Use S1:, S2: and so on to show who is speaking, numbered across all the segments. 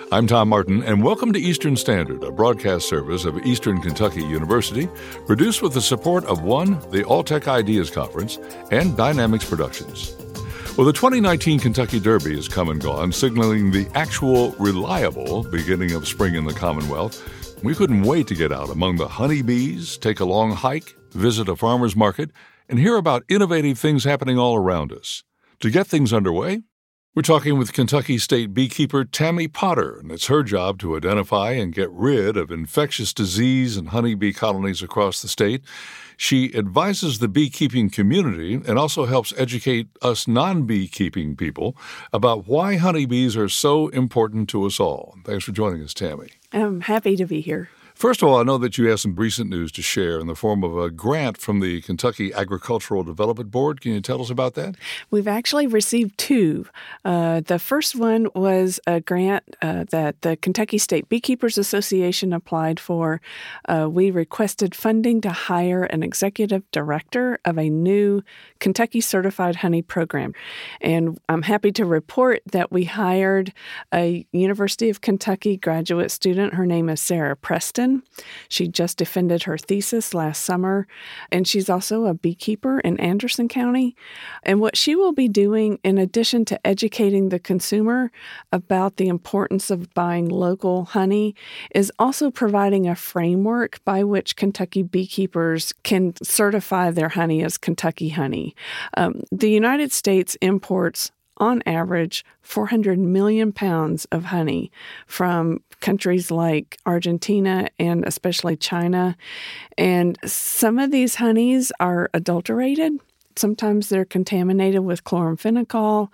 S1: I'm Tom Martin, and welcome to Eastern Standard, a broadcast service of Eastern Kentucky University, produced with the support of the Alltech Ideas Conference, and Dynamics Productions. Well, the 2019 Kentucky Derby has come and gone, signaling the actual, reliable beginning of spring in the Commonwealth. We couldn't wait to get out among the honeybees, take a long hike, visit a farmer's market, and hear about innovative things happening all around us. To get things underway, we're talking with Kentucky State beekeeper Tammy Potter, and it's her job to identify and get rid of infectious disease and honeybee colonies across the state. She advises the beekeeping community and also helps educate us non-beekeeping people about why honeybees are so important to us all. Thanks for joining us, Tammy.
S2: I'm happy to be here.
S1: First of all, I know that you have some recent news to share in the form of a grant from the Kentucky Agricultural Development Board. Can you tell us about that?
S2: We've actually received two. The first one was a grant that the Kentucky State Beekeepers Association applied for. We requested funding to hire an executive director of a new Kentucky Certified Honey program. And I'm happy to report that we hired a University of Kentucky graduate student. Her name is Sarah Preston. She just defended her thesis last summer, and she's also a beekeeper in Anderson County. And what she will be doing, in addition to educating the consumer about the importance of buying local honey, is also providing a framework by which Kentucky beekeepers can certify their honey as Kentucky honey. The United States imports on average, 400 million pounds of honey from countries like Argentina and especially China. And some of these honeys are adulterated. Sometimes they're contaminated with chloramphenicol.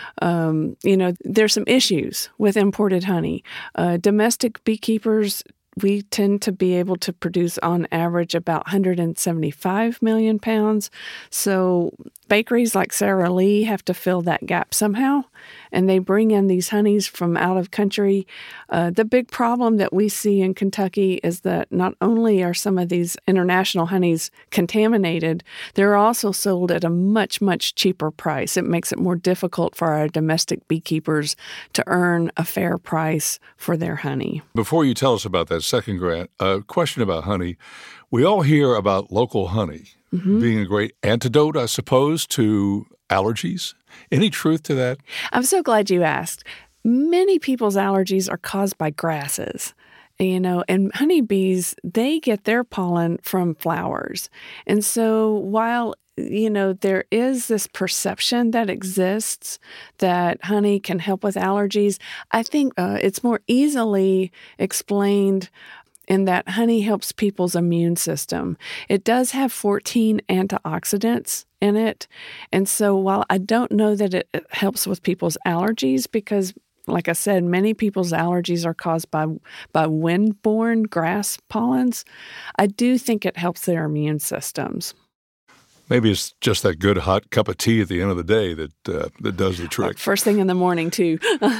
S2: There's some issues with imported honey. Domestic beekeepers, we tend to be able to produce on average about 175 million pounds. So bakeries like Sara Lee have to fill that gap somehow, and they bring in these honeys from out of country. The big problem that we see in Kentucky is that not only are some of these international honeys contaminated, they're also sold at a much, much cheaper price. It makes it more difficult for our domestic beekeepers to earn a fair price for their honey.
S1: Before you tell us about that second grant, a question about honey. We all hear about local honey being a great antidote, I suppose, to allergies. Any truth to that?
S2: I'm so glad you asked. Many people's allergies are caused by grasses. And honeybees, they get their pollen from flowers. And so while there is this perception that exists that honey can help with allergies, I think it's more easily explained in that honey helps people's immune system. It does have 14 antioxidants in it. And so while I don't know that it helps with people's allergies, because like I said, many people's allergies are caused by wind-borne grass pollens, I do think it helps their immune systems.
S1: Maybe it's just that good hot cup of tea at the end of the day that does the trick.
S2: First thing in the morning, too.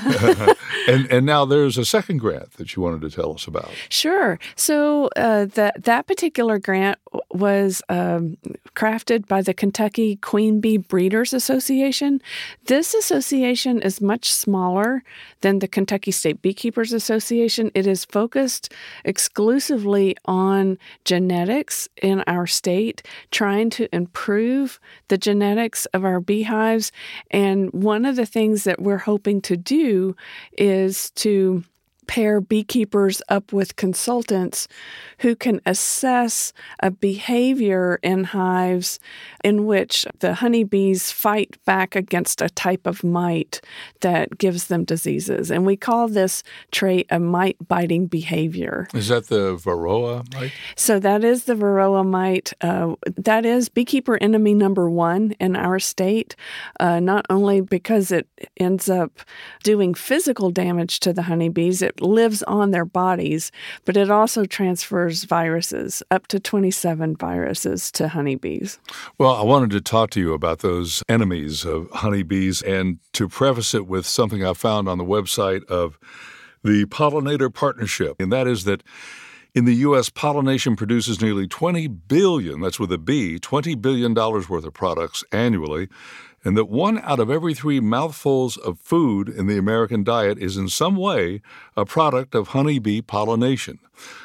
S1: And now there's a second grant that you wanted to tell us about.
S2: Sure. So that particular grant was crafted by the Kentucky Queen Bee Breeders Association. This association is much smaller than the Kentucky State Beekeepers Association. It is focused exclusively on genetics in our state, trying to improve the genetics of our beehives. And one of the things that we're hoping to do is to pair beekeepers up with consultants who can assess a behavior in hives in which the honeybees fight back against a type of mite that gives them diseases. And we call this trait a mite-biting behavior.
S1: Is that the Varroa mite?
S2: So that is the Varroa mite. That is beekeeper enemy number one in our state, not only because it ends up doing physical damage to the honeybees, it lives on their bodies, but it also transfers viruses, up to 27 viruses to honeybees.
S1: Well, I wanted to talk to you about those enemies of honeybees and to preface it with something I found on the website of the Pollinator Partnership, and that is that in the U.S., pollination produces nearly $20 billion, that's with a B, $20 billion worth of products annually. and that 1 out of every 3 mouthfuls of food in the American diet is in some way a product of honeybee pollination.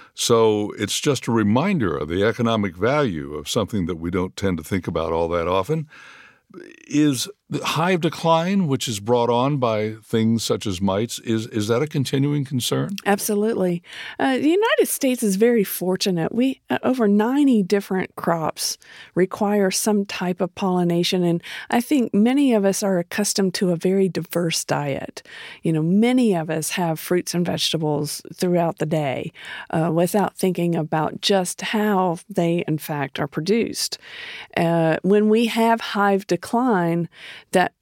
S1: So it's just a reminder of the economic value of something that we don't tend to think about all that often. Is the hive decline, which is brought on by things such as mites, is that a continuing concern?
S2: Absolutely. The United States is very fortunate. We over 90 different crops require some type of pollination, and I think many of us are accustomed to a very diverse diet. Many of us have fruits and vegetables throughout the day without thinking about just how they, in fact, are produced. When we have hive decline, that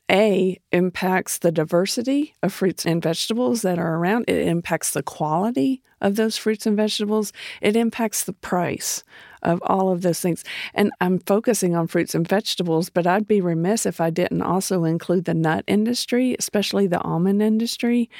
S2: impacts the diversity of fruits and vegetables that are around. It impacts the quality of those fruits and vegetables. It impacts the price of all of those things. And I'm focusing on fruits and vegetables, but I'd be remiss if I didn't also include the nut industry, especially the almond industry.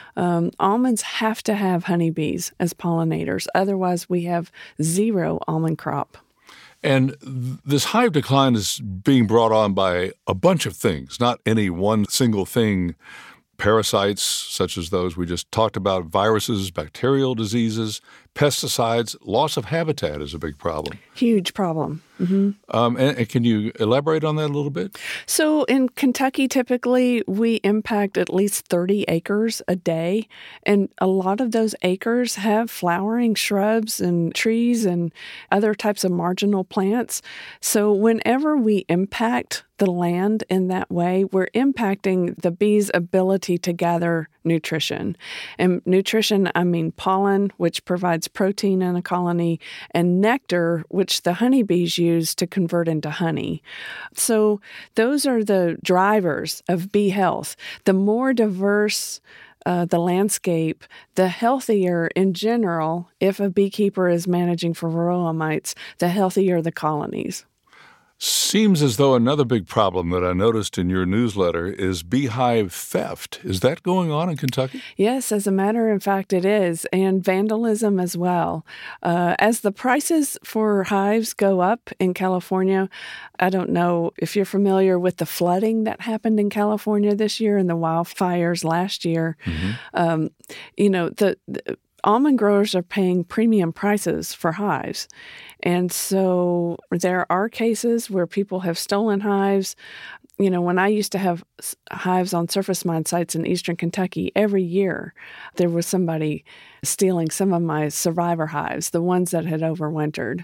S2: Almonds have to have honeybees as pollinators. Otherwise, we have zero almond crop.
S1: And this hive decline is being brought on by a bunch of things, not any one single thing. Parasites, such as those we just talked about, viruses, bacterial diseases, pesticides, loss of habitat is a big problem.
S2: Huge problem. Mm-hmm.
S1: And can you elaborate on that a little bit?
S2: So in Kentucky, typically we impact at least 30 acres a day, and a lot of those acres have flowering shrubs and trees and other types of marginal plants. So whenever we impact the land in that way, we're impacting the bees' ability to gather nutrition. And nutrition, I mean pollen, which provides protein in a colony, and nectar, which the honeybees use to convert into honey. So those are the drivers of bee health. The more diverse the landscape, the healthier in general, if a beekeeper is managing for varroa mites, the healthier the colonies.
S1: Seems as though another big problem that I noticed in your newsletter is beehive theft. Is that going on in Kentucky?
S2: Yes, as a matter of fact, it is, and vandalism as well. As the prices for hives go up in California, I don't know if you're familiar with the flooding that happened in California this year and the wildfires last year. Mm-hmm. The almond growers are paying premium prices for hives. And so there are cases where people have stolen hives. When I used to have hives on surface mine sites in eastern Kentucky, every year there was somebody stealing some of my survivor hives, the ones that had overwintered.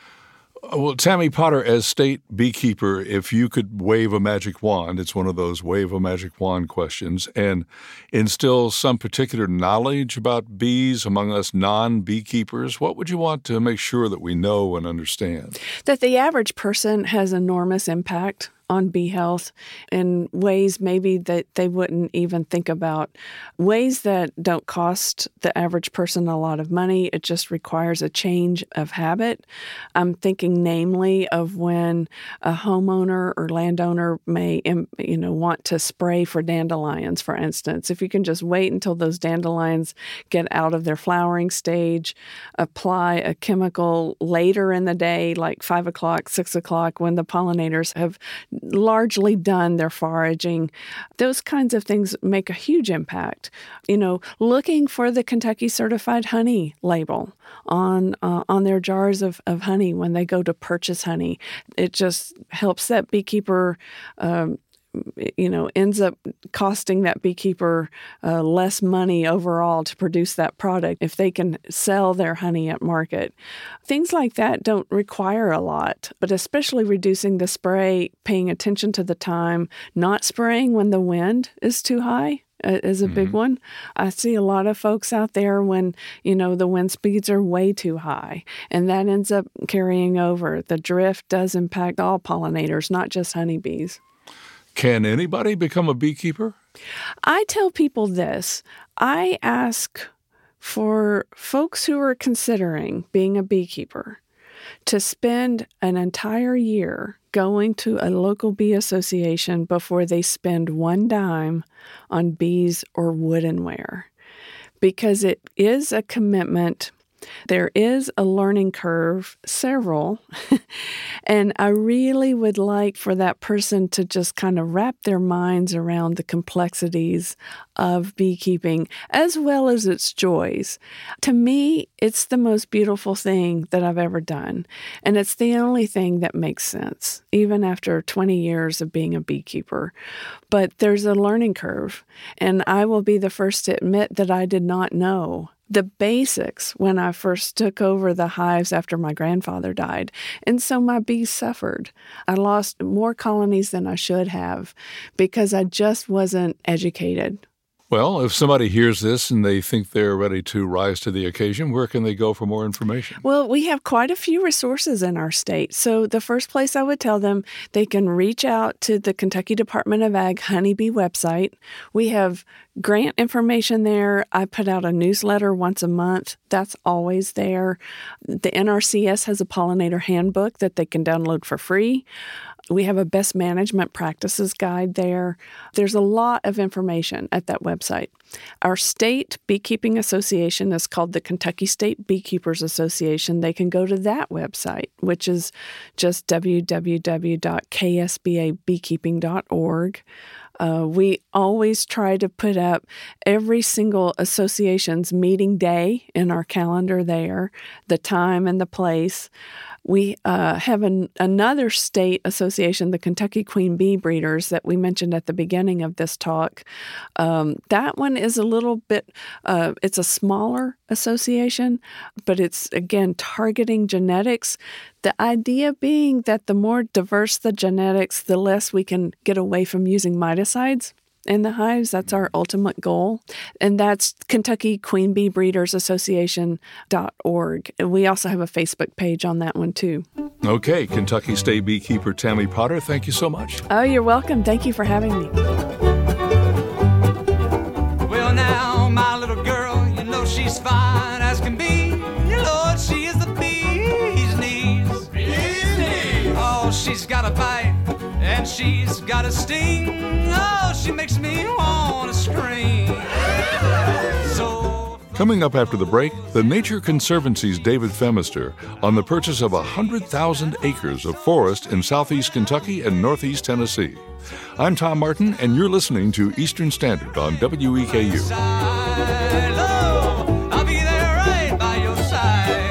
S1: Well, Tammy Potter, as state beekeeper, if you could wave a magic wand, it's one of those wave a magic wand questions, and instill some particular knowledge about bees among us non-beekeepers, what would you want to make sure that we know and understand?
S2: That the average person has enormous impact on bee health in ways maybe that they wouldn't even think about, ways that don't cost the average person a lot of money. It just requires a change of habit. I'm thinking namely of when a homeowner or landowner may want to spray for dandelions, for instance. If you can just wait until those dandelions get out of their flowering stage, apply a chemical later in the day, like 5 o'clock, 6 o'clock, when the pollinators have largely done their foraging. Those kinds of things make a huge impact. Looking for the Kentucky Certified Honey label on their jars of honey when they go to purchase honey. It just helps that beekeeper ends up costing that beekeeper less money overall to produce that product if they can sell their honey at market. Things like that don't require a lot, but especially reducing the spray, paying attention to the time, not spraying when the wind is too high is a big one. I see a lot of folks out there when, the wind speeds are way too high, and that ends up carrying over. The drift does impact all pollinators, not just honeybees.
S1: Can anybody become a beekeeper?
S2: I tell people this. I ask for folks who are considering being a beekeeper to spend an entire year going to a local bee association before they spend one dime on bees or woodenware, because it is a commitment There is a learning curve, several, and I really would like for that person to just kind of wrap their minds around the complexities of beekeeping as well as its joys. To me, it's the most beautiful thing that I've ever done, and it's the only thing that makes sense, even after 20 years of being a beekeeper. But there's a learning curve, and I will be the first to admit that I did not know the basics when I first took over the hives after my grandfather died. And so my bees suffered. I lost more colonies than I should have because I just wasn't educated.
S1: Well, if somebody hears this and they think they're ready to rise to the occasion, where can they go for more information?
S2: Well, we have quite a few resources in our state. So the first place I would tell them, they can reach out to the Kentucky Department of Ag Honeybee website. We have grant information there. I put out a newsletter once a month. That's always there. The NRCS has a pollinator handbook that they can download for free. We have a best management practices guide there. There's a lot of information at that website. Our state beekeeping association is called the Kentucky State Beekeepers Association. They can go to that website, which is just www.ksbabeekeeping.org. We always try to put up every single association's meeting day in our calendar there, the time and the place. We have another state association, the Kentucky Queen Bee Breeders, that we mentioned at the beginning of this talk. That one is a little bit, it's a smaller association, but it's, again, targeting genetics. The idea being that the more diverse the genetics, the less we can get away from using miticides in the hives. That's our ultimate goal. And that's Kentucky Queen Bee Breeders Association.org. And we also have a Facebook page on that one, too.
S1: Okay, Kentucky State Beekeeper Tammy Potter, thank you so much.
S2: Oh, you're welcome. Thank you for having me.
S3: Well, now, my little girl, you know she's fine as can be. You Lord, she is the bee's knees. Bee's knees. Oh, she's got a bite and she's got a sting. Oh, she makes me want to scream.
S1: Coming up after the break, the Nature Conservancy's David Phemister on the purchase of 100,000 acres of forest in southeast Kentucky and northeast Tennessee. I'm Tom Martin, and you're listening to Eastern Standard on WEKU.
S3: I'll be there right by your side.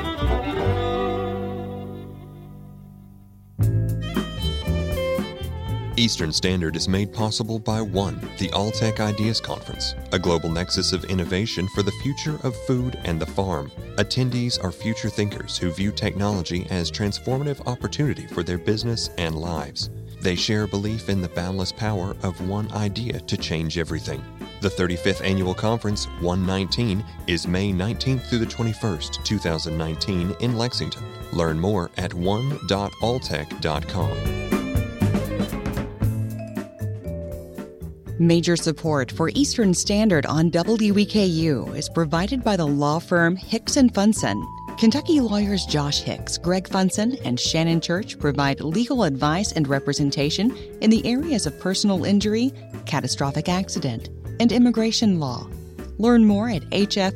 S4: Eastern Standard is made possible by ONE, the Alltech Ideas Conference, a global nexus of innovation for the future of food and the farm. Attendees are future thinkers who view technology as transformative opportunity for their business and lives. They share a belief in the boundless power of one idea to change everything. The 35th Annual Conference, ONE19, is May 19th through the 21st, 2019 in Lexington. Learn more at one.alltech.com.
S5: Major support for Eastern Standard on WEKU is provided by the law firm Hicks & Funson. Kentucky lawyers Josh Hicks, Greg Funson, and Shannon Church provide legal advice and representation in the areas of personal injury, catastrophic accident, and immigration law. Learn more at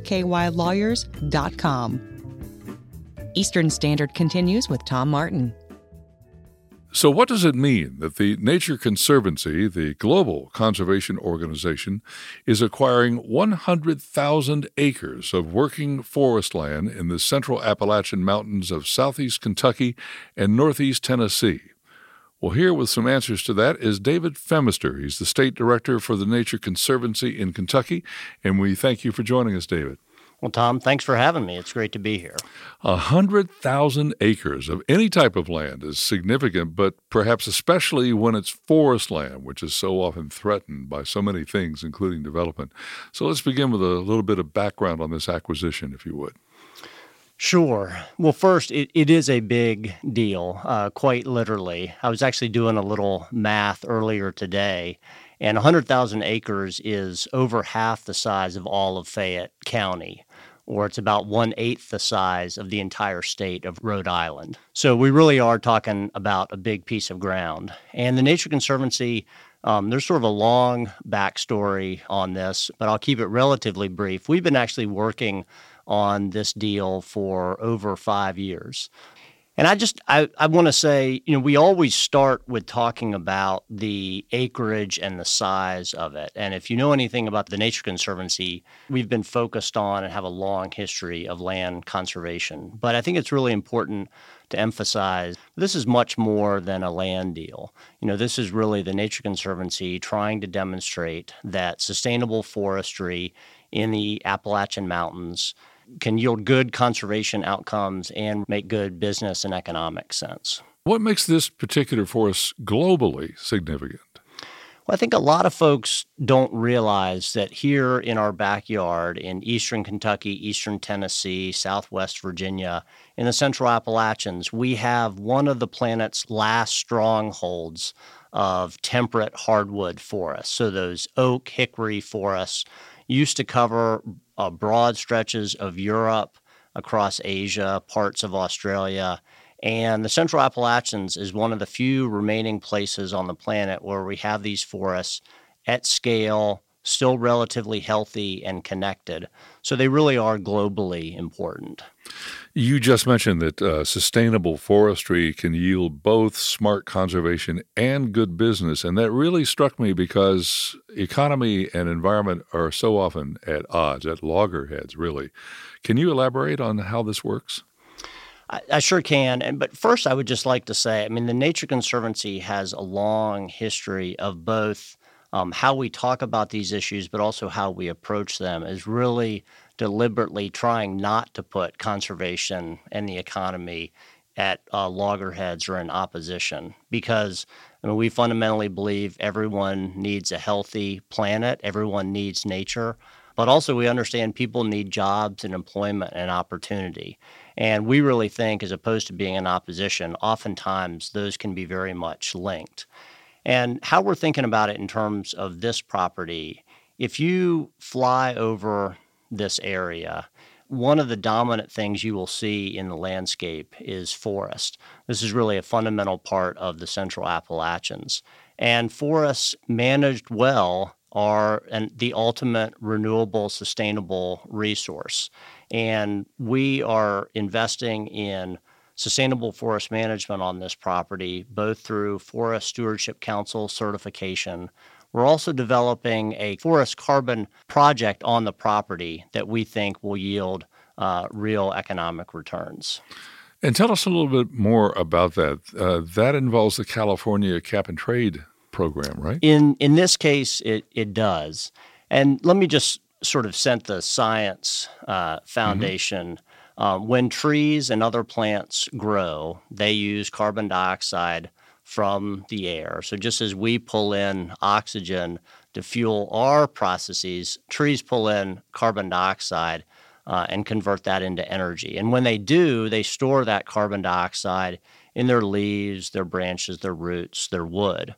S5: hfkylawyers.com. Eastern Standard continues with Tom Martin.
S1: So what does it mean that the Nature Conservancy, the global conservation organization, is acquiring 100,000 acres of working forest land in the central Appalachian Mountains of southeast Kentucky and northeast Tennessee? Well, here with some answers to that is David Phemister. He's the state director for the Nature Conservancy in Kentucky, and we thank you for joining us, David.
S6: Well, Tom, thanks for having me. It's great to be here.
S1: 100,000 acres of any type of land is significant, but perhaps especially when it's forest land, which is so often threatened by so many things, including development. So let's begin with a little bit of background on this acquisition, if you would.
S6: Sure. Well, first, it is a big deal, quite literally. I was actually doing a little math earlier today, and 100,000 acres is over half the size of all of Fayette County, or it's about 1/8 the size of the entire state of Rhode Island. So we really are talking about a big piece of ground. And the Nature Conservancy, there's sort of a long backstory on this, but I'll keep it relatively brief. We've been actually working on this deal for over 5 years. And I want to say, we always start with talking about the acreage and the size of it. And if you know anything about the Nature Conservancy, we've been focused on and have a long history of land conservation. But I think it's really important to emphasize this is much more than a land deal. This is really the Nature Conservancy trying to demonstrate that sustainable forestry in the Appalachian Mountains can yield good conservation outcomes and make good business and economic sense.
S1: What makes this particular forest globally significant?
S6: Well, I think a lot of folks don't realize that here in our backyard in eastern Kentucky, eastern Tennessee, southwest Virginia, in the central Appalachians, we have one of the planet's last strongholds of temperate hardwood forests. So those oak, hickory forests used to cover broad stretches of Europe, across Asia, parts of Australia. And the Central Appalachians is one of the few remaining places on the planet where we have these forests at scale, still relatively healthy and connected. So they really are globally important.
S1: You just mentioned that sustainable forestry can yield both smart conservation and good business, and that really struck me because economy and environment are so often at odds, at loggerheads, really. Can you elaborate on how this works?
S6: I sure can. But first, I would just like to say, the Nature Conservancy has a long history of both how we talk about these issues, but also how we approach them is really deliberately trying not to put conservation and the economy at loggerheads or in opposition, because we fundamentally believe everyone needs a healthy planet, everyone needs nature, but also we understand people need jobs and employment and opportunity. And we really think, as opposed to being in opposition, oftentimes those can be very much linked. And how we're thinking about it in terms of this property, if you fly over this area, one of the dominant things you will see in the landscape is forest. This is really a fundamental part of the Central Appalachians. And forests managed well are the ultimate renewable, sustainable resource. And we are investing in sustainable forest management on this property, both through Forest Stewardship Council certification. We're also developing a forest carbon project on the property that we think will yield real economic returns.
S1: And tell us a little bit more about that. That involves the California Cap and Trade program, right?
S6: In this case, it does. And let me just sort of set the science foundation. When trees and other plants grow, they use carbon dioxide from the air. So just as we pull in oxygen to fuel our processes, trees pull in carbon dioxide and convert that into energy. And when they do, they store that carbon dioxide in their leaves, their branches, their roots, their wood.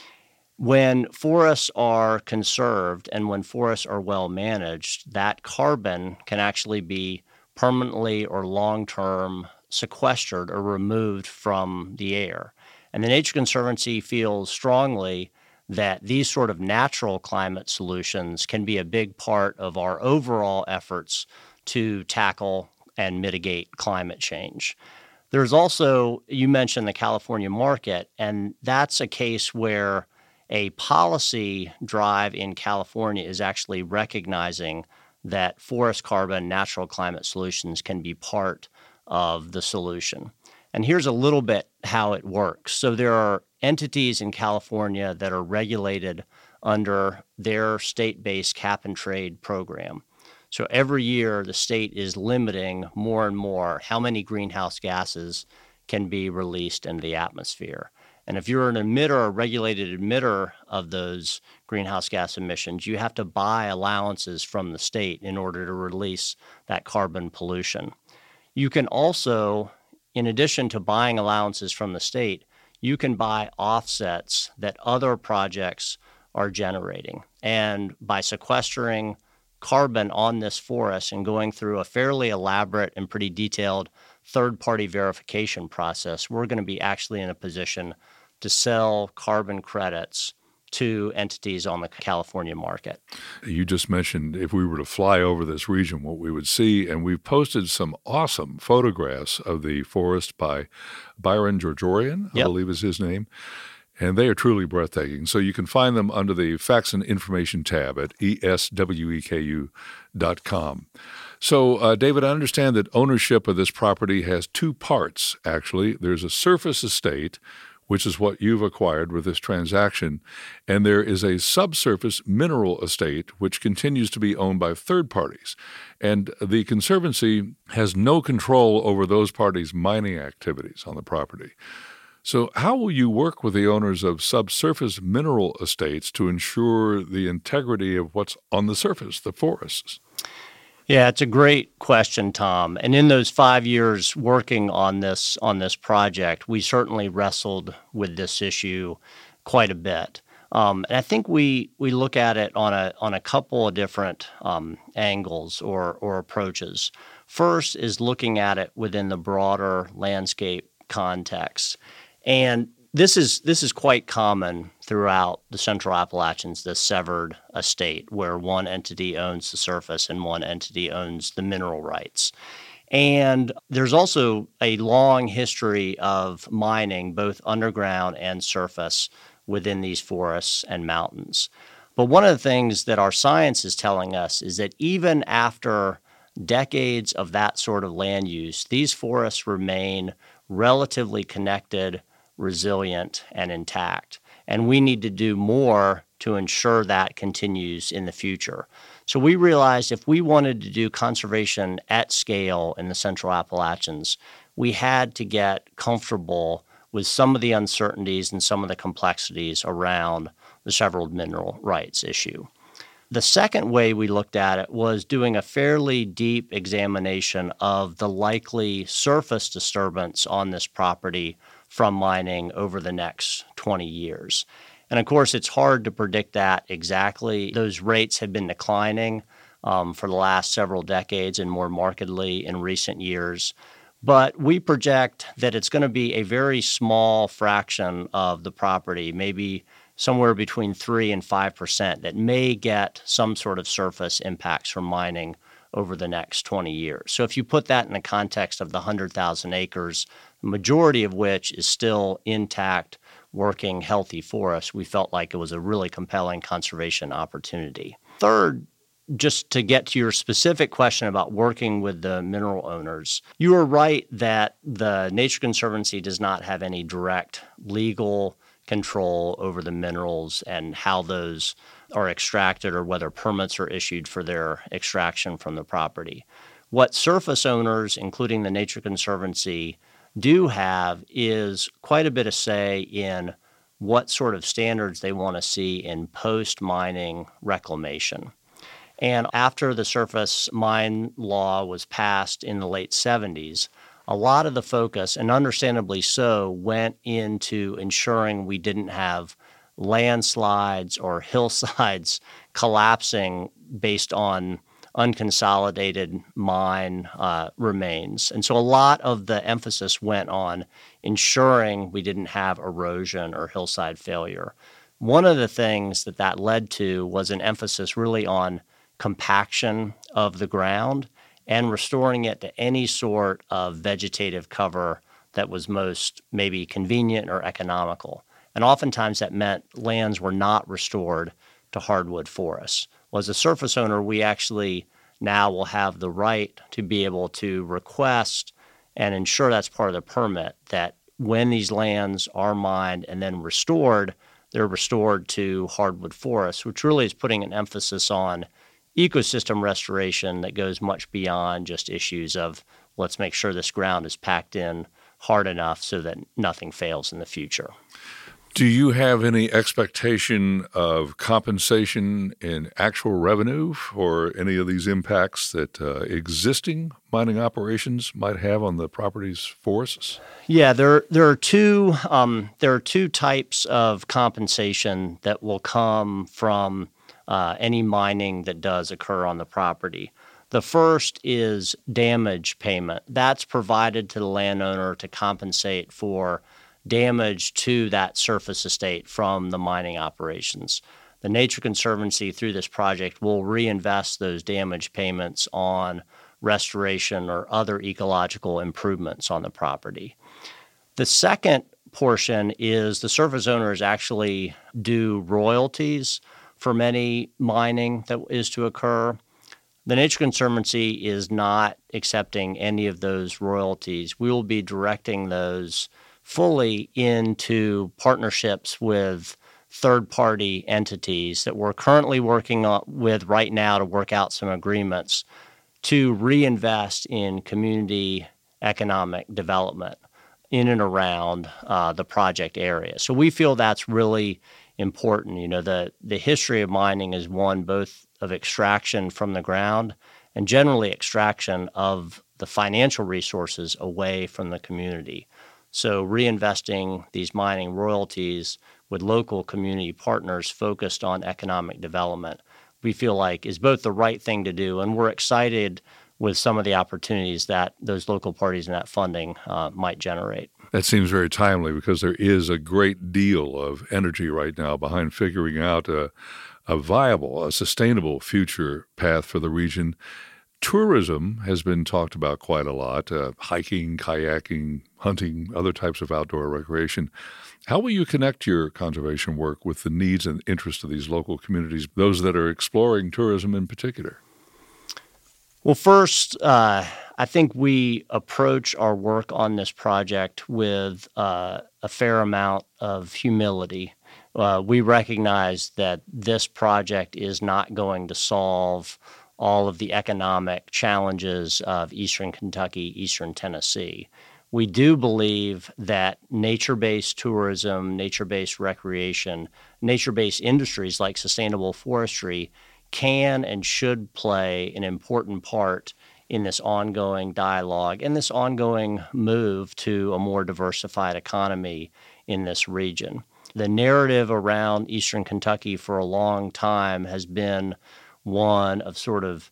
S6: When forests are conserved and when forests are well managed, that carbon can actually be permanently or long-term sequestered or removed from the air. And the Nature Conservancy feels strongly that these sort of natural climate solutions can be a big part of our overall efforts to tackle and mitigate climate change. There's also, you mentioned the California market, and that's a case where a policy drive in California is actually recognizing that forest carbon natural climate solutions can be part of the solution. And here's a little bit how it works. So there are entities in California that are regulated under their state-based cap and trade program. So every year the state is limiting more and more how many greenhouse gases can be released into the atmosphere. And if you're an emitter, a regulated emitter of those greenhouse gas emissions, you have to buy allowances from the state in order to release that carbon pollution. You can also, in addition to buying allowances from the state, you can buy offsets that other projects are generating. And by sequestering carbon on this forest and going through a fairly elaborate and pretty detailed third-party verification process, we're going to be actually in a position to sell carbon credits to entities on the California market.
S1: You just mentioned if we were to fly over this region, what we would see, and we've posted some awesome photographs of the forest by Byron Georgian, I believe is his name, and they are truly breathtaking. So you can find them under the Facts and Information tab at esweku.com. So, David, I understand that ownership of this property has two parts, actually. There's a surface estate, which is what you've acquired with this transaction, and there is a subsurface mineral estate, which continues to be owned by third parties. And the Conservancy has no control over those parties' mining activities on the property. So how will you work with the owners of subsurface mineral estates to ensure the integrity of what's on the surface, the forests?
S6: Yeah, it's a great question, Tom. And in those 5 years working on this project, we certainly wrestled with this issue quite a bit. And I think we look at it on a couple of different angles or approaches. First is looking at it within the broader landscape context. And this is quite common throughout the Central Appalachians, the severed estate, where one entity owns the surface and one entity owns the mineral rights. And there's also a long history of mining, both underground and surface, within these forests and mountains. But one of the things that our science is telling us is that even after decades of that sort of land use, these forests remain relatively connected, resilient, and intact. And we need to do more to ensure that continues in the future. So we realized if we wanted to do conservation at scale in the Central Appalachians, we had to get comfortable with some of the uncertainties and some of the complexities around the severed mineral rights issue. The second way we looked at it was doing a fairly deep examination of the likely surface disturbance on this property from mining over the next 20 years. And of course, it's hard to predict that exactly. Those rates have been declining for the last several decades and more markedly in recent years. But we project that it's going to be a very small fraction of the property, maybe somewhere between 3 and 5%, that may get some sort of surface impacts from mining over the next 20 years. So if you put that in the context of the 100,000 acres, the majority of which is still intact, working, healthy forest, we felt like it was a really compelling conservation opportunity. Third, just to get to your specific question about working with the mineral owners, you are right that the Nature Conservancy does not have any direct legal control over the minerals and how those are extracted or whether permits are issued for their extraction from the property. What surface owners, including the Nature Conservancy, do have is quite a bit of say in what sort of standards they want to see in post-mining reclamation. And after the surface mine law was passed in the late 70s, a lot of the focus, and understandably so, went into ensuring we didn't have landslides or hillsides collapsing based on unconsolidated mine remains. And so a lot of the emphasis went on ensuring we didn't have erosion or hillside failure. One of the things that led to was an emphasis really on compaction of the ground and restoring it to any sort of vegetative cover that was most maybe convenient or economical. And oftentimes that meant lands were not restored to hardwood forests. Well, as a surface owner, we actually now will have the right to be able to request and ensure that's part of the permit that when these lands are mined and then restored, they're restored to hardwood forests, which really is putting an emphasis on ecosystem restoration that goes much beyond just issues of let's make sure this ground is packed in hard enough so that nothing fails in the future.
S1: Do you have any expectation of compensation in actual revenue for any of these impacts that existing mining operations might have on the property's forests?
S6: Yeah, there are two types of compensation that will come from any mining that does occur on the property. The first is damage payment. That's provided to the landowner to compensate for damage to that surface estate from the mining operations. The Nature Conservancy, through this project, will reinvest those damage payments on restoration or other ecological improvements on the property. The second portion is the surface owners actually do royalties for any mining that is to occur. The Nature Conservancy is not accepting any of those royalties. We will be directing those fully into partnerships with third-party entities that we're currently working with right now to work out some agreements to reinvest in community economic development in and around the project area. So we feel that's really important. You know, the history of mining is one both of extraction from the ground and generally extraction of the financial resources away from the community. So reinvesting these mining royalties with local community partners focused on economic development, we feel like is both the right thing to do, and we're excited with some of the opportunities that those local parties and that funding might generate.
S1: That seems very timely because there is a great deal of energy right now behind figuring out a viable, a sustainable future path for the region. Tourism has been talked about quite a lot, hiking, kayaking, hunting, other types of outdoor recreation. How will you connect your conservation work with the needs and interests of these local communities, those that are exploring tourism in particular?
S6: Well, first, I think we approach our work on this project with a fair amount of humility. We recognize that this project is not going to solve all of the economic challenges of Eastern Kentucky, Eastern Tennessee. We do believe that nature-based tourism, nature-based recreation, nature-based industries like sustainable forestry can and should play an important part in this ongoing dialogue and this ongoing move to a more diversified economy in this region. The narrative around Eastern Kentucky for a long time has been one of sort of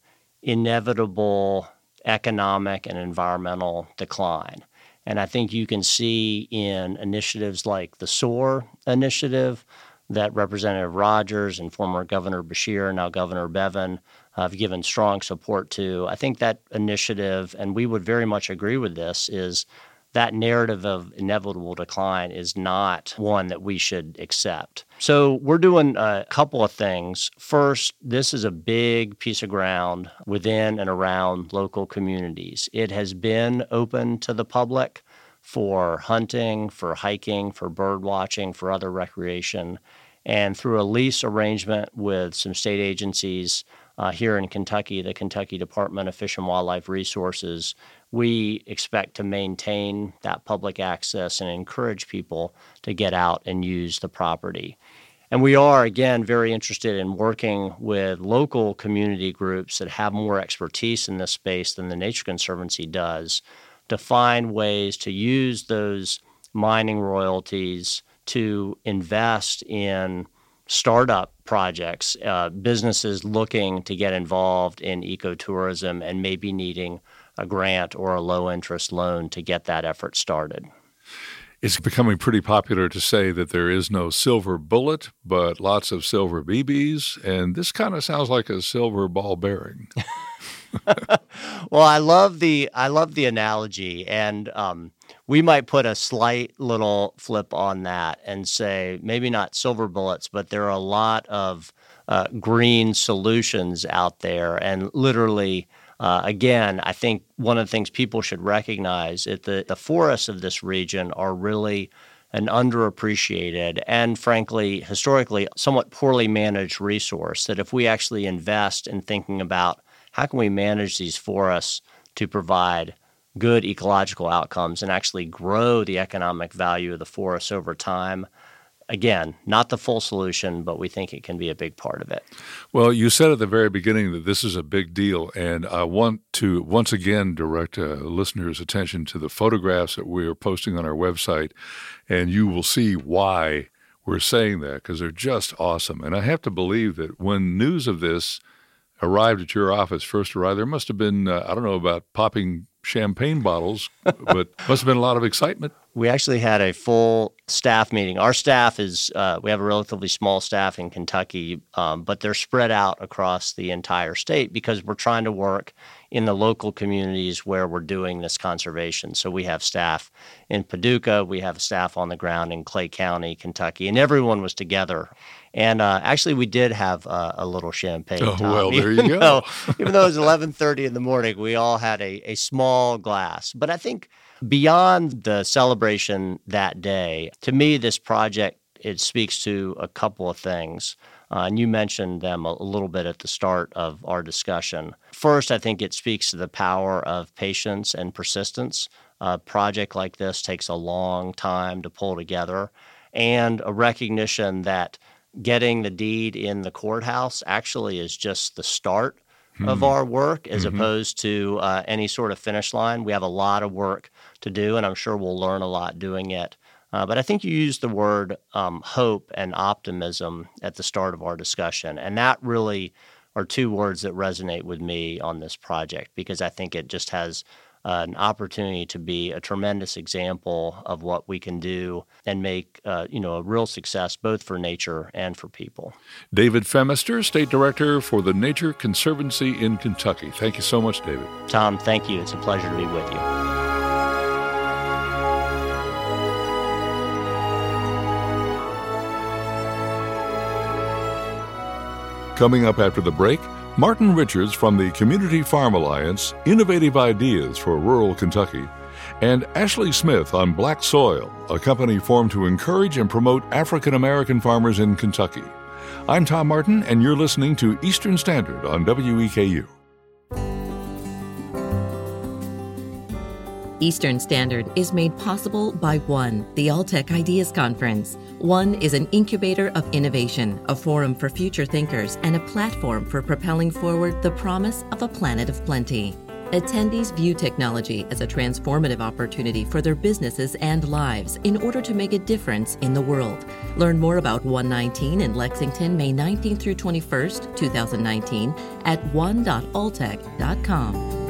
S6: inevitable economic and environmental decline. And I think you can see in initiatives like the SOAR initiative that Representative Rogers and former Governor Beshear, now Governor Bevin, have given strong support to. I think that initiative, and we would very much agree with this, is that narrative of inevitable decline is not one that we should accept. So we're doing a couple of things. First, this is a big piece of ground within and around local communities. It has been open to the public for hunting, for hiking, for bird watching, for other recreation. And through a lease arrangement with some state agencies here in Kentucky, the Kentucky Department of Fish and Wildlife Resources, we expect to maintain that public access and encourage people to get out and use the property. And we are, again, very interested in working with local community groups that have more expertise in this space than the Nature Conservancy does to find ways to use those mining royalties to invest in startup projects, businesses looking to get involved in ecotourism and maybe needing a grant or a low-interest loan to get that effort started.
S1: It's becoming pretty popular to say that there is no silver bullet, but lots of silver BBs, and this kind of sounds like a silver ball bearing.
S6: Well, I love the analogy, and we might put a slight little flip on that and say maybe not silver bullets, but there are a lot of green solutions out there, and literally. Again, I think one of the things people should recognize is that the forests of this region are really an underappreciated and, frankly, historically somewhat poorly managed resource, that if we actually invest in thinking about how can we manage these forests to provide good ecological outcomes and actually grow the economic value of the forests over time, again, not the full solution, but we think it can be a big part of it.
S1: Well, you said at the very beginning that this is a big deal, and I want to once again direct listeners' attention to the photographs that we are posting on our website, and you will see why we're saying that, because they're just awesome. And I have to believe that when news of this arrived at your office, first arrived, there must have been, I don't know about popping champagne bottles, but must have been a lot of excitement.
S6: we actually had a full staff meeting. Our staff is, we have a relatively small staff in Kentucky, but they're spread out across the entire state because we're trying to work in the local communities where we're doing this conservation. So we have staff in Paducah, we have staff on the ground in Clay County, Kentucky, and everyone was together. And actually, we did have a little champagne.
S1: Oh,
S6: Tom.
S1: well, there you go.
S6: Even though it was 11:30 in the morning, we all had a small glass. But I think beyond the celebration that day, to me, this project, it speaks to a couple of things. And you mentioned them a little bit at the start of our discussion. First, I think it speaks to the power of patience and persistence. A project like this takes a long time to pull together, and a recognition that getting the deed in the courthouse actually is just the start of our work as opposed to any sort of finish line. We have a lot of work to do, and I'm sure we'll learn a lot doing it. But I think you used the word hope and optimism at the start of our discussion, and that really are two words that resonate with me on this project because I think it just has an opportunity to be a tremendous example of what we can do and make a real success both for nature and for people.
S1: David Phemister, State Director for the Nature Conservancy in Kentucky. Thank you so much, David.
S6: Tom, thank you. It's a pleasure to be with you.
S1: Coming up after the break, Martin Richards from the Community Farm Alliance, Innovative Ideas for Rural Kentucky, and Ashley Smith on Black Soil, a company formed to encourage and promote African American farmers in Kentucky. I'm Tom Martin, and you're listening to Eastern Standard on WEKU.
S7: Eastern Standard is made possible by ONE, the Alltech Ideas Conference. ONE is an incubator of innovation, a forum for future thinkers, and a platform for propelling forward the promise of a planet of plenty. Attendees view technology as a transformative opportunity for their businesses and lives in order to make a difference in the world. Learn more about 119 in Lexington, May 19th through 21st, 2019 at one.alltech.com.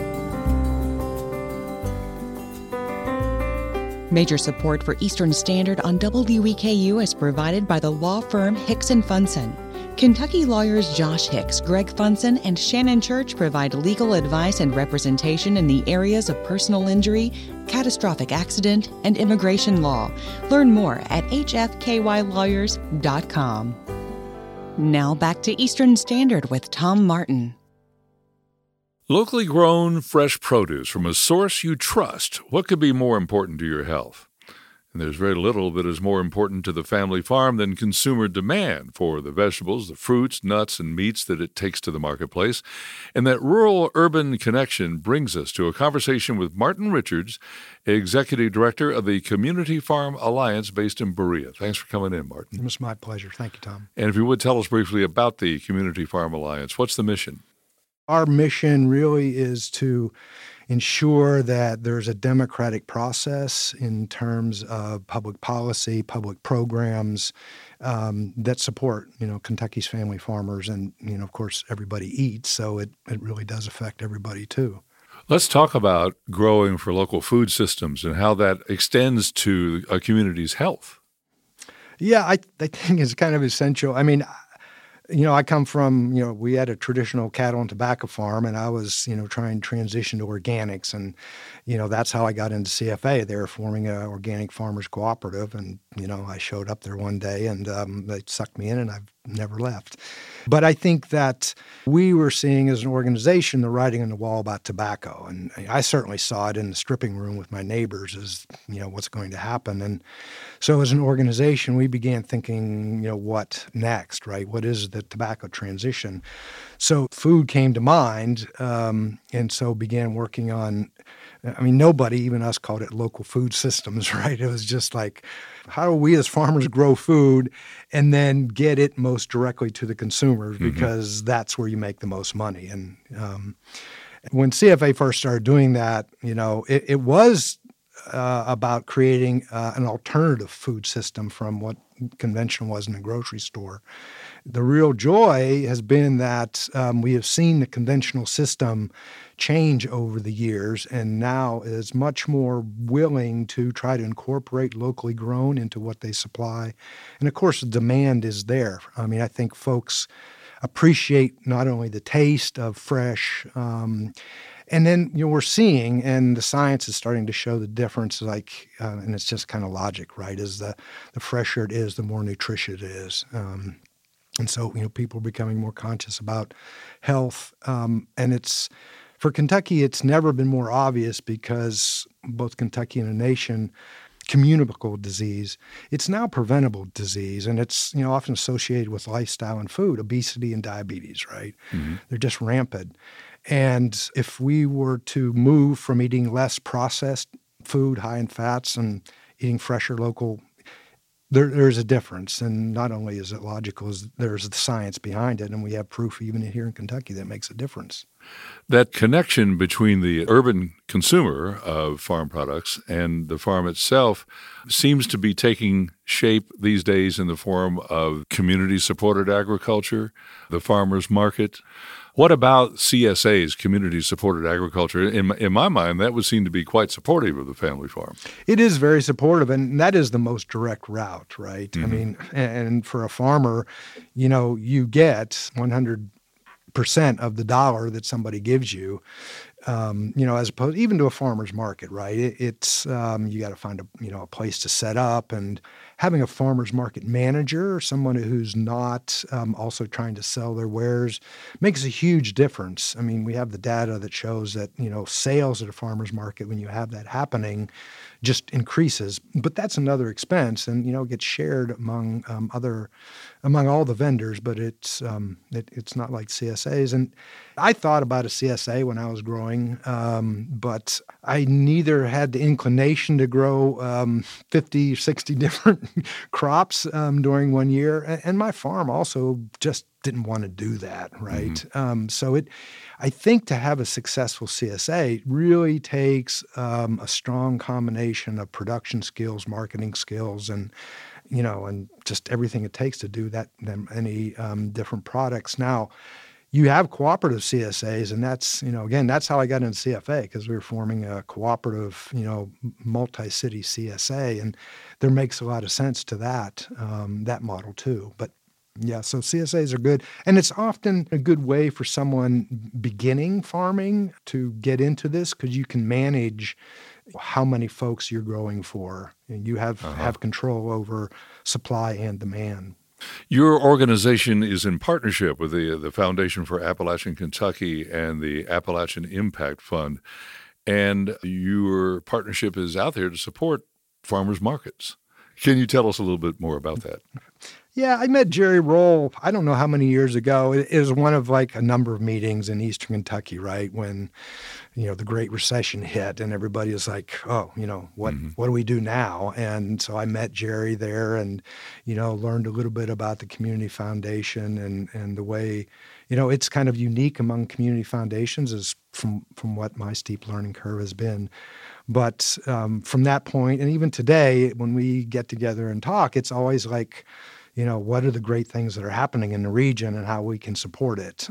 S5: Major support for Eastern Standard on WEKU is provided by the law firm Hicks & Funson. Kentucky lawyers Josh Hicks, Greg Funson, and Shannon Church provide legal advice and representation in the areas of personal injury, catastrophic accident, and immigration law. Learn more at hfkylawyers.com. Now back to Eastern Standard with Tom Martin.
S1: Locally grown, fresh produce from a source you trust. What could be more important to your health? And there's very little that is more important to the family farm than consumer demand for the vegetables, the fruits, nuts, and meats that it takes to the marketplace. And that rural-urban connection brings us to a conversation with Martin Richards, Executive Director of the Community Farm Alliance based in Berea. Thanks for coming in, Martin.
S8: It was my pleasure. Thank you, Tom.
S1: And if you would tell us briefly about the Community Farm Alliance, what's the mission?
S8: Our mission really is to ensure that there's a democratic process in terms of public policy, public programs that support, Kentucky's family farmers. And, of course, everybody eats, so it really does affect everybody, too.
S1: Let's talk about growing for local food systems and how that extends to a community's health.
S8: Yeah, I think it's kind of essential. I mean, I come from, we had a traditional cattle and tobacco farm, and I was, trying to transition to organics. And, that's how I got into CFA. They were forming an organic farmers cooperative. And, I showed up there one day and they sucked me in, and I've never left. But I think that we were seeing as an organization the writing on the wall about tobacco. And I certainly saw it in the stripping room with my neighbors as, what's going to happen. And so as an organization, we began thinking, what next, right? What is the tobacco transition? So food came to mind, and so began working on, nobody, even us, called it local food systems, right? It was just like, how do we as farmers grow food and then get it most directly to the consumers, because that's where you make the most money. And when CFA first started doing that, it was about creating an alternative food system from what conventional was in a grocery store. The real joy has been that we have seen the conventional system change over the years and now is much more willing to try to incorporate locally grown into what they supply. And of course, the demand is there. I mean, I think folks appreciate not only the taste of fresh, and then, we're seeing, and the science is starting to show the difference, and it's just kind of logic, right? Is the fresher it is, the more nutritious it is. And so, people are becoming more conscious about health. And for Kentucky, it's never been more obvious because both Kentucky and the nation, communicable disease, it's now preventable disease. And it's, often associated with lifestyle and food, obesity and diabetes, right? Mm-hmm. They're just rampant. And if we were to move from eating less processed food, high in fats, and eating fresher local, there's a difference. And not only is it logical, there's the science behind it. And we have proof even here in Kentucky that makes a difference.
S1: That connection between the urban consumer of farm products and the farm itself seems to be taking shape these days in the form of community-supported agriculture, the farmers market. What about CSAs, community-supported agriculture? In my mind, that would seem to be quite supportive of the family farm.
S8: It is very supportive, and that is the most direct route, right? Mm-hmm. I mean, and for a farmer, you get 100% of the dollar that somebody gives you, as opposed even to a farmer's market, right? It's you got to find a place to set up, and having a farmer's market manager, someone who's not also trying to sell their wares, makes a huge difference. I mean, we have the data that shows that sales at a farmer's market, when you have that happening, just increases. But that's another expense, and it gets shared among all the vendors. But it's not like CSAs. And I thought about a CSA when I was growing, but I neither had the inclination to grow 50, 60 different crops during one year, and my farm also just didn't want to do that, right? Mm-hmm. I think to have a successful CSA really takes a strong combination of production skills, marketing skills, and just everything it takes to do that. Any different products. Now, you have cooperative CSAs, and that's again, that's how I got into CFA, because we were forming a cooperative multi-city CSA, and there makes a lot of sense to that model too. But yeah, so CSAs are good. And it's often a good way for someone beginning farming to get into this, because you can manage how many folks you're growing for. And you have control over supply and demand.
S1: Your organization is in partnership with the Foundation for Appalachian Kentucky and the Appalachian Impact Fund. And your partnership is out there to support farmers markets. Can you tell us a little bit more about that?
S8: Yeah, I met Jerry Roll, I don't know how many years ago. It was one of a number of meetings in Eastern Kentucky, right, when, the Great Recession hit and everybody was like, what do we do now? And so I met Jerry there and, learned a little bit about the Community Foundation and the way, it's kind of unique among community foundations is from what my steep learning curve has been. But from that point, and even today, when we get together and talk, it's always like, what are the great things that are happening in the region and how we can support it,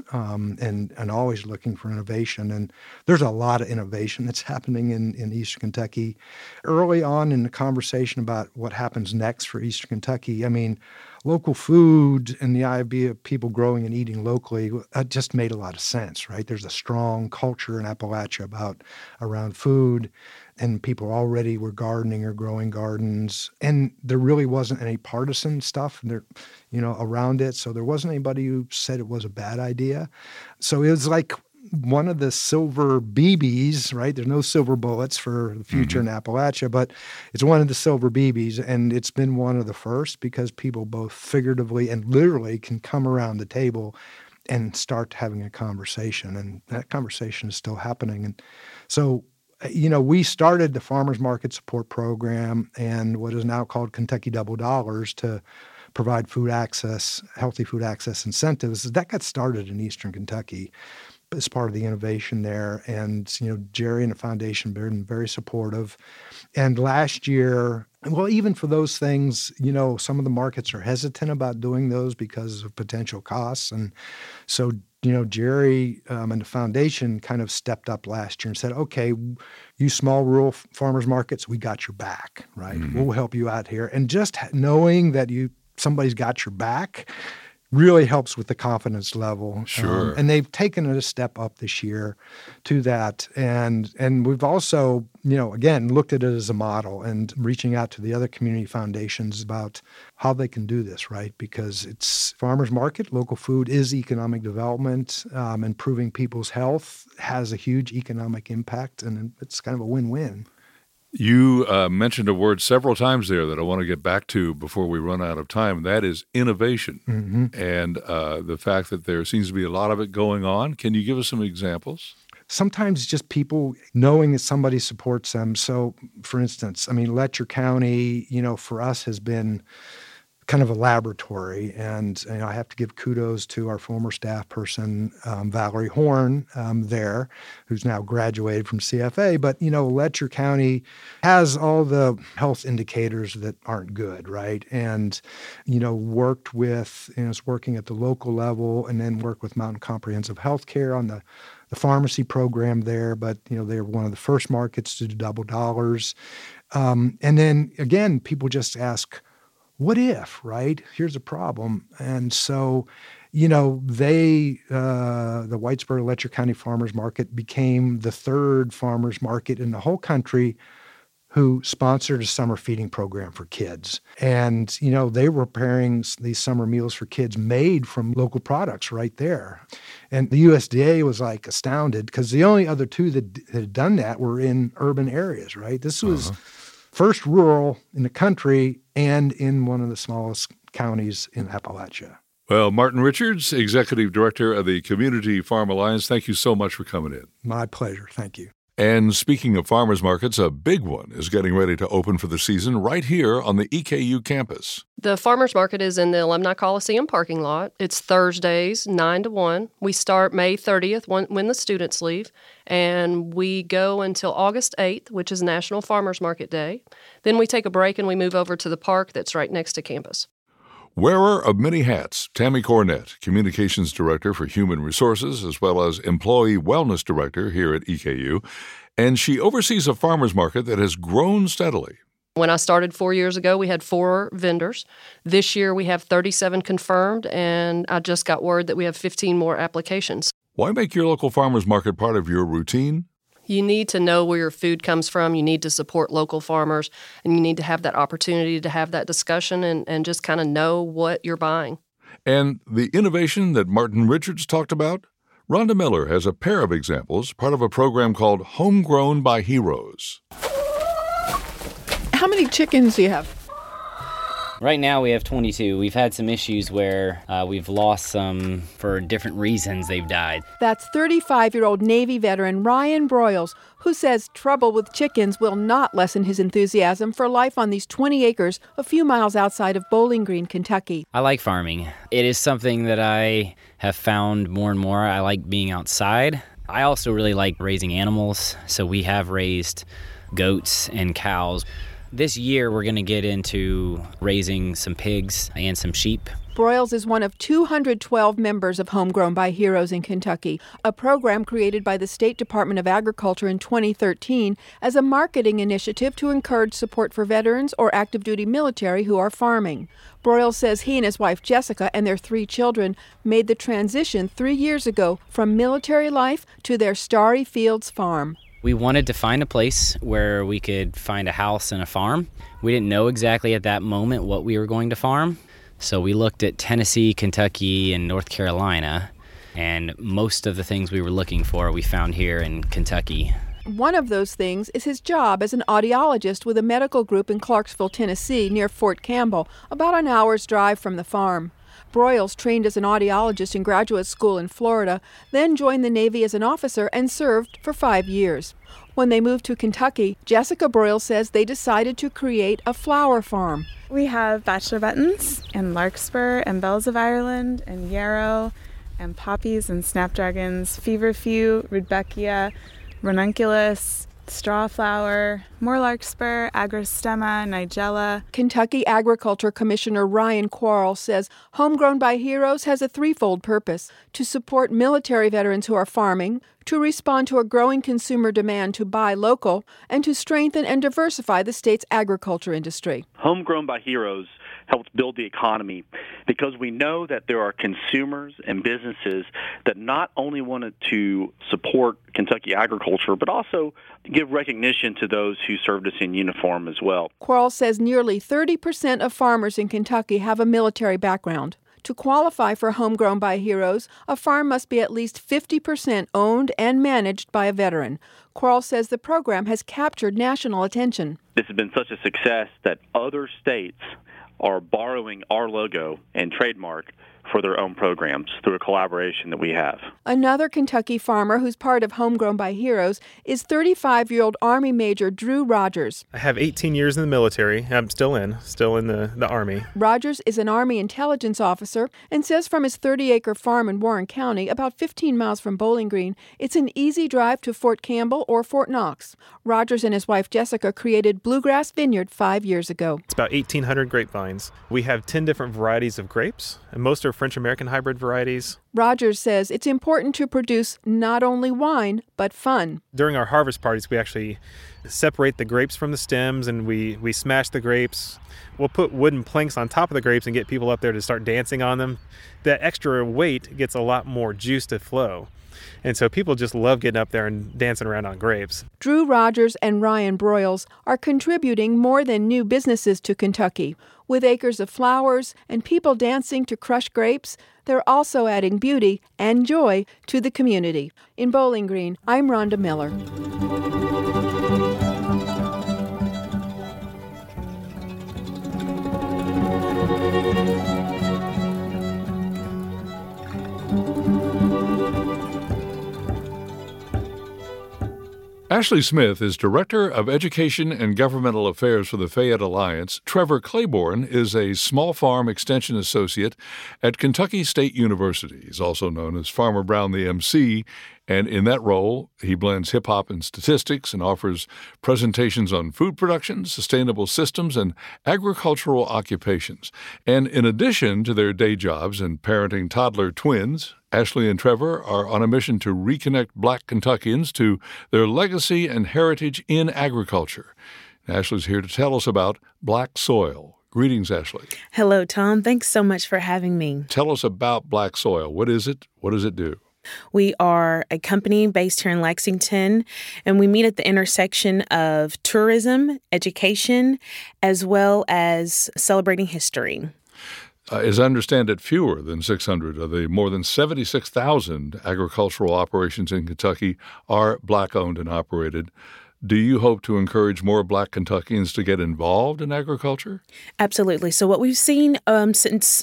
S8: and always looking for innovation. And there's a lot of innovation that's happening in Eastern Kentucky. Early on in the conversation about what happens next for Eastern Kentucky, I mean, local food and the idea of people growing and eating locally just made a lot of sense, right? There's a strong culture in Appalachia around food, and people already were gardening or growing gardens, and there really wasn't any partisan stuff there, around it. So there wasn't anybody who said it was a bad idea. So it was like one of the silver BBs, right? There's no silver bullets for the future in Appalachia, but it's one of the silver BBs, and it's been one of the first because people both figuratively and literally can come around the table and start having a conversation, and that conversation is still happening. And so, we started the Farmers Market Support Program and what is now called Kentucky Double Dollars to provide food access, healthy food access incentives. That got started in Eastern Kentucky. as part of the innovation there. And, Jerry and the foundation have been very supportive. And last year, well, even for those things, some of the markets are hesitant about doing those because of potential costs. And so, Jerry and the foundation kind of stepped up last year and said, okay, you small rural farmers markets, we got your back, right? Mm-hmm. We'll help you out here. And just knowing that somebody's got your back really helps with the confidence level.
S1: Sure.
S8: And they've taken it a step up this year to that. And we've also, again, looked at it as a model and reaching out to the other community foundations about how they can do this, right? Because it's farmers market, local food is economic development, improving people's health has a huge economic impact, and it's kind of a win-win.
S1: You mentioned a word several times there that I want to get back to before we run out of time. That is innovation. Mm-hmm. And the fact that there seems to be a lot of it going on. Can you give us some examples?
S8: Sometimes just people knowing that somebody supports them. So, for instance, Letcher County, for us has been kind of a laboratory. And I have to give kudos to our former staff person, Valerie Horn, there, who's now graduated from CFA. But, Letcher County has all the health indicators that aren't good, right? And, worked with, is working at the local level and then worked with Mountain Comprehensive Healthcare on the pharmacy program there. But, they're one of the first markets to do double dollars. And then, again, people just ask, what if, right? Here's a problem. And so, the Whitesboro Letcher County Farmers Market became the third farmers market in the whole country who sponsored a summer feeding program for kids. And, they were preparing these summer meals for kids made from local products right there. And the USDA was astounded because the only other two that had done that were in urban areas, right? This was first rural in the country and in one of the smallest counties in Appalachia.
S1: Well, Martin Richards, Executive Director of the Community Farm Alliance, thank you so much for coming in.
S8: My pleasure. Thank you.
S1: And speaking of farmers markets, a big one is getting ready to open for the season right here on the EKU campus.
S9: The farmers market is in the Alumni Coliseum parking lot. It's Thursdays, 9 to 1. We start May 30th when the students leave, and we go until August 8th, which is National Farmers Market Day. Then we take a break and we move over to the park that's right next to campus.
S1: Wearer of many hats, Tammy Cornett, Communications Director for Human Resources, as well as Employee Wellness Director here at EKU, and she oversees a farmers market that has grown steadily.
S9: When I started 4 years ago, we had 4 vendors. This year, we have 37 confirmed, and I just got word that we have 15 more applications.
S1: Why make your local farmers market part of your routine?
S9: You need to know where your food comes from. You need to support local farmers, and you need to have that opportunity to have that discussion and just kind of know what you're buying.
S1: And the innovation that Martin Richards talked about? Rhonda Miller has a pair of examples, part of a program called Homegrown by Heroes.
S2: How many chickens do you have?
S10: Right now we have 22. We've had some issues where we've lost some for different reasons. They've died.
S11: That's 35-year-old Navy veteran Ryan Broyles, who says trouble with chickens will not lessen his enthusiasm for life on these 20 acres a few miles outside of Bowling Green, Kentucky.
S10: I like farming. It is something that I have found more and more. I like being outside. I also really like raising animals, so we have raised goats and cows. This year, we're going to get into raising some pigs and some sheep.
S11: Broyles is one of 212 members of Homegrown by Heroes in Kentucky, a program created by the State Department of Agriculture in 2013 as a marketing initiative to encourage support for veterans or active duty military who are farming. Broyles says he and his wife Jessica and their 3 children made the transition 3 years ago from military life to their Starry Fields farm.
S10: We wanted to find a place where we could find a house and a farm. We didn't know exactly at that moment what we were going to farm, so we looked at Tennessee, Kentucky, and North Carolina, and most of the things we were looking for we found here in Kentucky.
S11: One of those things is his job as an audiologist with a medical group in Clarksville, Tennessee, near Fort Campbell, about an hour's drive from the farm. Broyles trained as an audiologist in graduate school in Florida, then joined the Navy as an officer and served for 5 years. When they moved to Kentucky, Jessica Broyles says they decided to create a flower farm.
S12: We have bachelor buttons and larkspur and bells of Ireland and yarrow and poppies and snapdragons, feverfew, rudbeckia, ranunculus, strawflower, more larkspur, agrostemma, nigella.
S11: Kentucky Agriculture Commissioner Ryan Quarles says Homegrown by Heroes has a threefold purpose: to support military veterans who are farming, to respond to a growing consumer demand to buy local, and to strengthen and diversify the state's agriculture industry.
S13: Homegrown by Heroes helps build the economy because we know that there are consumers and businesses that not only wanted to support Kentucky agriculture, but also give recognition to those who served us in uniform as well.
S11: Quarles says nearly 30% of farmers in Kentucky have a military background. To qualify for Homegrown by Heroes, a farm must be at least 50% owned and managed by a veteran. Quarles says the program has captured national attention.
S13: This has been such a success that other states are borrowing our logo and trademark for their own programs through a collaboration that we have.
S11: Another Kentucky farmer who's part of Homegrown by Heroes is 35-year-old Army Major Drew Rogers.
S14: I have 18 years in the military. I'm still in the Army.
S11: Rogers is an Army intelligence officer and says from his 30-acre farm in Warren County, about 15 miles from Bowling Green, it's an easy drive to Fort Campbell or Fort Knox. Rogers and his wife Jessica created Bluegrass Vineyard 5 years ago.
S14: It's about 1,800 grapevines. We have 10 different varieties of grapes, and most are French-American hybrid varieties.
S11: Rogers says it's important to produce not only wine, but fun.
S14: During our harvest parties, we actually separate the grapes from the stems, and we smash the grapes. We'll put wooden planks on top of the grapes and get people up there to start dancing on them. That extra weight gets a lot more juice to flow. And so people just love getting up there and dancing around on grapes.
S11: Drew Rogers and Ryan Broyles are contributing more than new businesses to Kentucky. With acres of flowers and people dancing to crush grapes, they're also adding beauty and joy to the community. In Bowling Green, I'm Rhonda Miller.
S1: Ashley Smith is Director of Education and Governmental Affairs for the Fayette Alliance. Trevor Claiborne is a Small Farm Extension Associate at Kentucky State University. He's also known as Farmer Brown the MC, and in that role, he blends hip-hop and statistics and offers presentations on food production, sustainable systems, and agricultural occupations. And in addition to their day jobs and parenting toddler twins, Ashley and Trevor are on a mission to reconnect Black Kentuckians to their legacy and heritage in agriculture. Ashley's here to tell us about Black Soil. Greetings, Ashley.
S15: Hello, Tom. Thanks so much for having me.
S1: Tell us about Black Soil. What is it? What does it do?
S15: We are a company based here in Lexington, and we meet at the intersection of tourism, education, as well as celebrating history.
S1: As I understand it, fewer than 600 of the more than 76,000 agricultural operations in Kentucky are Black-owned and operated. Do you hope to encourage more Black Kentuckians to get involved in agriculture?
S15: Absolutely. So what we've seen since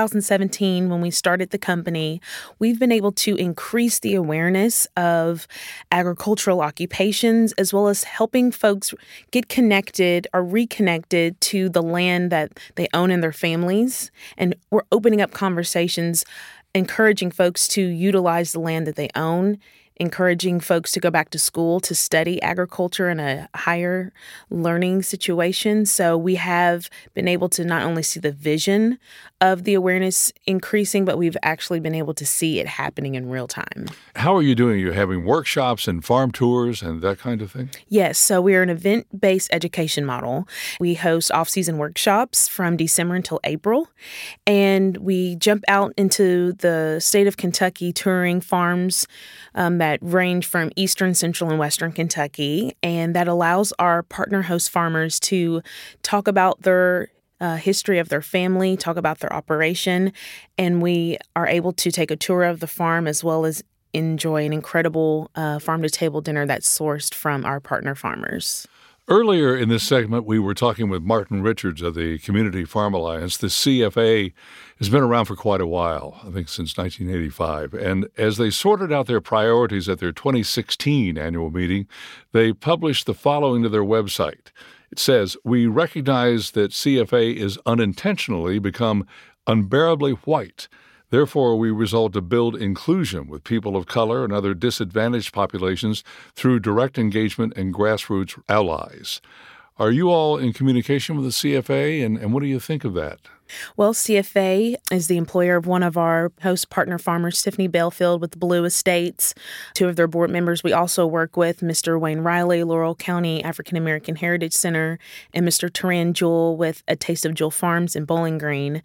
S15: 2017, when we started the company, we've been able to increase the awareness of agricultural occupations, as well as helping folks get connected or reconnected to the land that they own in their families. And we're opening up conversations, encouraging folks to utilize the land that they own, encouraging folks to go back to school to study agriculture in a higher learning situation. So we have been able to not only see the vision of the awareness increasing, but we've actually been able to see it happening in real time.
S1: How are you doing? Are you having workshops and farm tours and that kind of thing?
S15: Yes. So we're an event-based education model. We host off-season workshops from December until April, and we jump out into the state of Kentucky touring farms that range from eastern, central, and western Kentucky, and that allows our partner host farmers to talk about their history of their family, talk about their operation, and we are able to take a tour of the farm as well as enjoy an incredible farm-to-table dinner that's sourced from our partner farmers.
S1: Earlier in this segment, we were talking with Martin Richards of the Community Farm Alliance. The CFA has been around for quite a while, I think since 1985. And as they sorted out their priorities at their 2016 annual meeting, they published the following to their website. It says, "We recognize that CFA is unintentionally become unbearably white. Therefore, we resolved to build inclusion with people of color and other disadvantaged populations through direct engagement and grassroots allies. Are you all in communication with the CFA, and what do you think of that?
S15: Well, CFA is the employer of one of our host partner farmers, Tiffany Belfield with the Blue Estates, two of their board members. We also work with Mr. Wayne Riley, Laurel County African American Heritage Center, and Mr. Taran Jewell with A Taste of Jewell Farms in Bowling Green.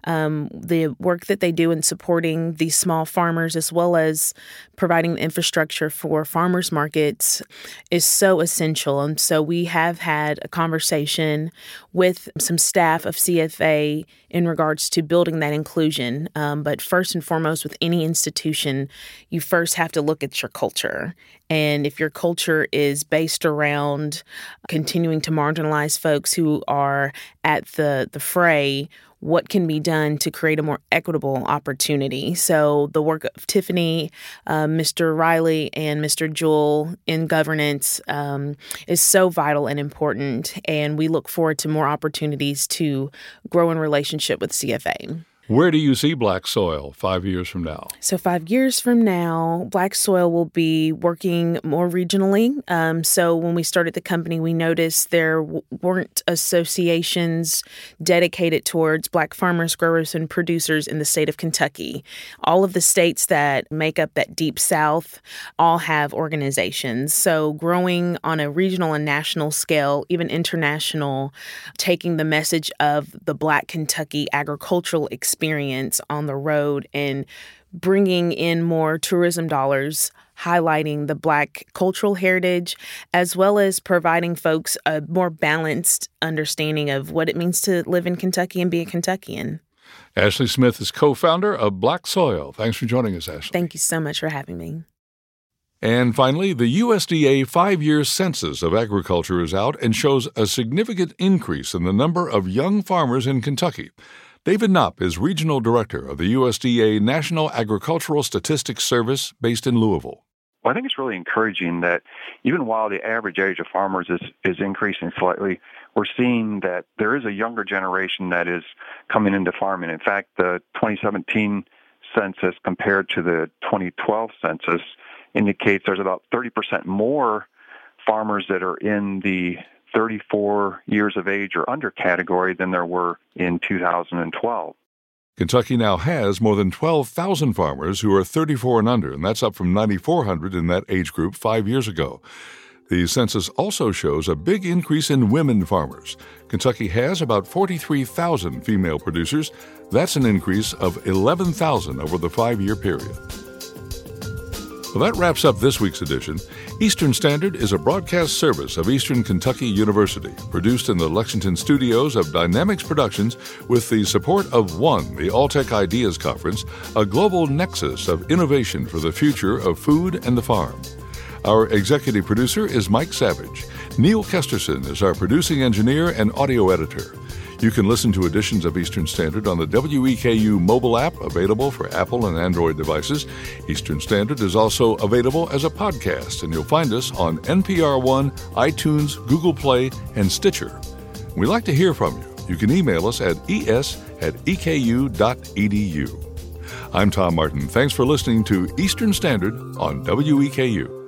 S15: The work that they do in supporting these small farmers as well as providing the infrastructure for farmers markets is so essential. And so we have had a conversation with some staff of CFA in regards to building that inclusion. But first and foremost, with any institution, you first have to look at your culture. And if your culture is based around continuing to marginalize folks who are at the fray, what can be done to create a more equitable opportunity? So the work of Tiffany, Mr. Riley, and Mr. Jewell in governance is so vital and important, and we look forward to more opportunities to grow in relationship with CFA.
S1: Where do you see Black Soil 5 years from now?
S15: So 5 years from now, Black Soil will be working more regionally. So when we started the company, we noticed there weren't associations dedicated towards Black farmers, growers, and producers in the state of Kentucky. All of the states that make up that Deep South all have organizations. So growing on a regional and national scale, even international, taking the message of the Black Kentucky agricultural experience on the road and bringing in more tourism dollars, highlighting the Black cultural heritage, as well as providing folks a more balanced understanding of what it means to live in Kentucky and be a Kentuckian.
S1: Ashley Smith is co-founder of Black Soil. Thanks for joining us, Ashley.
S15: Thank you so much for having me.
S1: And finally, the USDA 5-year census of agriculture is out and shows a significant increase in the number of young farmers in Kentucky. David Knopp is Regional Director of the USDA National Agricultural Statistics Service based in Louisville.
S16: Well, I think it's really encouraging that even while the average age of farmers is increasing slightly, we're seeing that there is a younger generation that is coming into farming. In fact, the 2017 census compared to the 2012 census indicates there's about 30% more farmers that are in the 34 years of age or under category than there were in 2012.
S1: Kentucky now has more than 12,000 farmers who are 34 and under, and that's up from 9,400 in that age group 5 years ago. The census also shows a big increase in women farmers. Kentucky has about 43,000 female producers. That's an increase of 11,000 over the 5-year period. Well, that wraps up this week's edition. Eastern Standard is a broadcast service of Eastern Kentucky University, produced in the Lexington studios of Dynamics Productions with the support of ONE, the Alltech Ideas Conference, a global nexus of innovation for the future of food and the farm. Our executive producer is Mike Savage. Neil Kesterson is our producing engineer and audio editor. You can listen to editions of Eastern Standard on the WEKU mobile app, available for Apple and Android devices. Eastern Standard is also available as a podcast, and you'll find us on NPR One, iTunes, Google Play, and Stitcher. We'd like to hear from you. You can email us at es@eku.edu. I'm Tom Martin. Thanks for listening to Eastern Standard on WEKU.